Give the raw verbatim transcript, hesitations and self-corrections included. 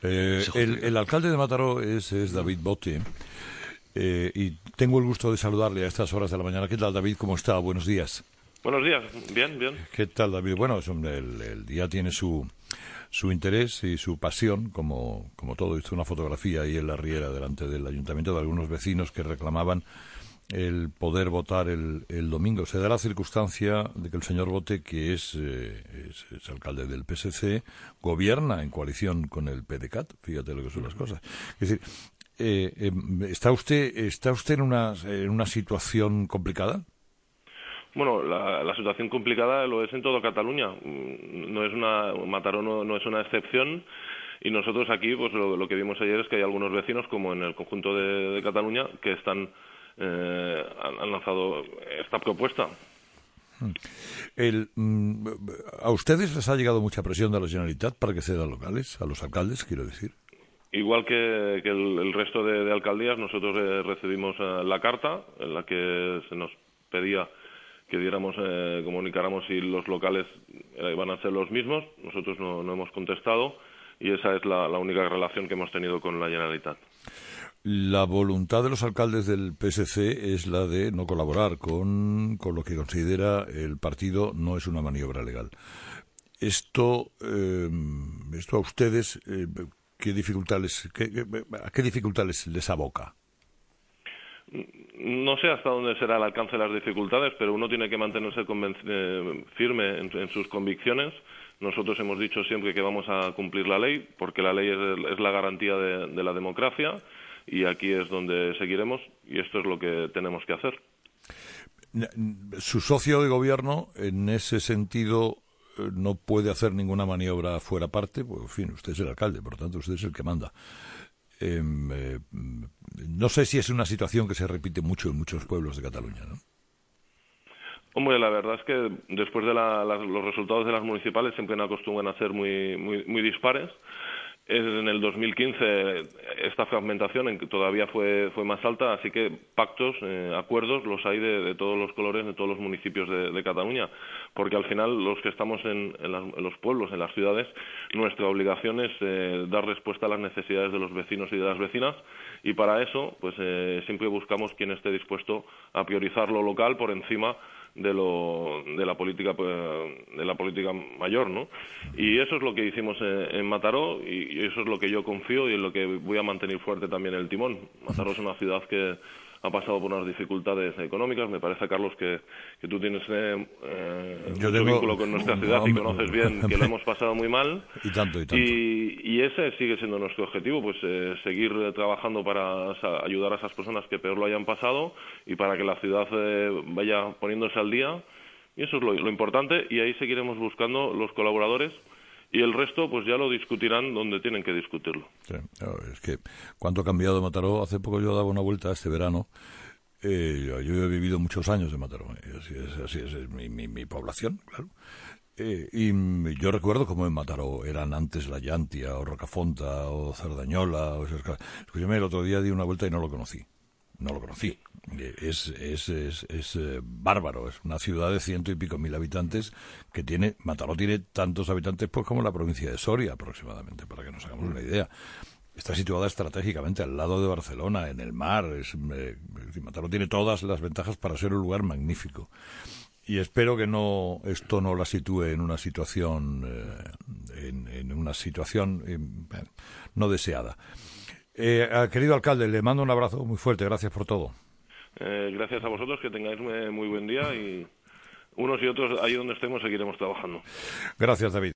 Eh, el, el alcalde de Mataró es, es David Bote, eh, y tengo el gusto de saludarle a estas horas de la mañana. ¿Qué tal, David? ¿Cómo está? Buenos días. Buenos días. Bien, bien. ¿Qué tal, David? Bueno, es un- el, el día tiene su su interés y su pasión, como, como todo. Hizo una fotografía ahí en la riera delante del ayuntamiento de algunos vecinos que reclamaban el poder votar el, el domingo. Se da la circunstancia de que el señor Bote, que es, eh, es, es alcalde del P S C, gobierna en coalición con el P D C A T. Fíjate lo que son las cosas. Es decir, eh, eh, ¿está usted está usted en una, en una situación complicada? Bueno, la, la situación complicada lo es en toda Cataluña. Mm, No es una Mataró no, no es una excepción. Y nosotros aquí, pues lo, lo que vimos ayer es que hay algunos vecinos, como en el conjunto de, de Cataluña, que están eh, han, han lanzado esta propuesta. El, mm, ¿A ustedes les ha llegado mucha presión de la Generalitat para que cedan locales? A los alcaldes, quiero decir. Igual que, que el, el resto de, de alcaldías, nosotros eh, recibimos eh, la carta en la que se nos pedía que diéramos, eh, comunicáramos si los locales eh, van a ser los mismos. Nosotros no, no hemos contestado y esa es la, la única relación que hemos tenido con la Generalitat. La voluntad de los alcaldes del P S C es la de no colaborar con, con lo que considera el partido no es una maniobra legal. Esto, eh, esto a ustedes, eh, ¿qué dificultades, qué, qué- a qué dificultades les aboca? No sé hasta dónde será el alcance de las dificultades, pero uno tiene que mantenerse convenc- eh, firme en, en sus convicciones. Nosotros hemos dicho siempre que vamos a cumplir la ley, porque la ley es, es la garantía de, de la democracia, y aquí es donde seguiremos, y esto es lo que tenemos que hacer. Su socio de gobierno, en ese sentido, eh, no puede hacer ninguna maniobra fuera parte, pues, en fin, usted es el alcalde, por lo tanto, usted es el que manda. Eh, eh, no sé si es una situación que se repite mucho en muchos pueblos de Cataluña, ¿no? Hombre, la verdad es que después de la, la, los resultados de las municipales siempre no acostumbran a ser muy, muy, muy dispares. Es en el dos mil quince esta fragmentación en que todavía fue, fue más alta, así que pactos, eh, acuerdos los hay de, de todos los colores, de todos los municipios de, de Cataluña, porque al final los que estamos en, en, las, en los pueblos, en las ciudades, nuestra obligación es eh, dar respuesta a las necesidades de los vecinos y de las vecinas, y para eso pues eh, siempre buscamos quien esté dispuesto a priorizar lo local por encima de lo de la política de la política mayor, ¿no? Y eso es lo que hicimos en, en Mataró, y eso es lo que yo confío y en lo que voy a mantener fuerte también el timón. Mataró es una ciudad que ha pasado por unas dificultades económicas. Me parece, Carlos, que, que tú tienes eh, eh, mucho tengo, vínculo con nuestra ciudad no, y conoces bien que lo hemos pasado muy mal. Y tanto, y tanto. Y, y ese sigue siendo nuestro objetivo, pues eh, seguir eh, trabajando para o sea, ayudar a esas personas que peor lo hayan pasado y para que la ciudad eh, vaya poniéndose al día. Y eso es lo, lo importante, y ahí seguiremos buscando los colaboradores. Y el resto, pues ya lo discutirán donde tienen que discutirlo. Sí, claro, es que cuánto ha cambiado Mataró. Hace poco yo daba una vuelta este verano. Eh, yo, yo he vivido muchos años en Mataró. Y así es, así es, es mi, mi, mi población, claro. Eh, y mm, yo recuerdo cómo en Mataró eran antes La Llantia, o Rocafonta, o Cerdañola. O esas cosas. Escúchame, el otro día di una vuelta y no lo conocí. No lo conocí. Es, es, es, es eh, bárbaro. Es una ciudad de ciento y pico mil habitantes que tiene, Mataró tiene tantos habitantes pues como la provincia de Soria aproximadamente, para que nos hagamos una idea. Está situada estratégicamente al lado de Barcelona, en el mar. Es, eh, Mataró tiene todas las ventajas para ser un lugar magnífico. Y espero que no esto no la sitúe en una situación eh, en, en una situación eh, no deseada. Eh, querido alcalde, le mando un abrazo muy fuerte. Gracias por todo. Eh, gracias a vosotros, que tengáis muy buen día, y unos y otros, ahí donde estemos, seguiremos trabajando. Gracias, David.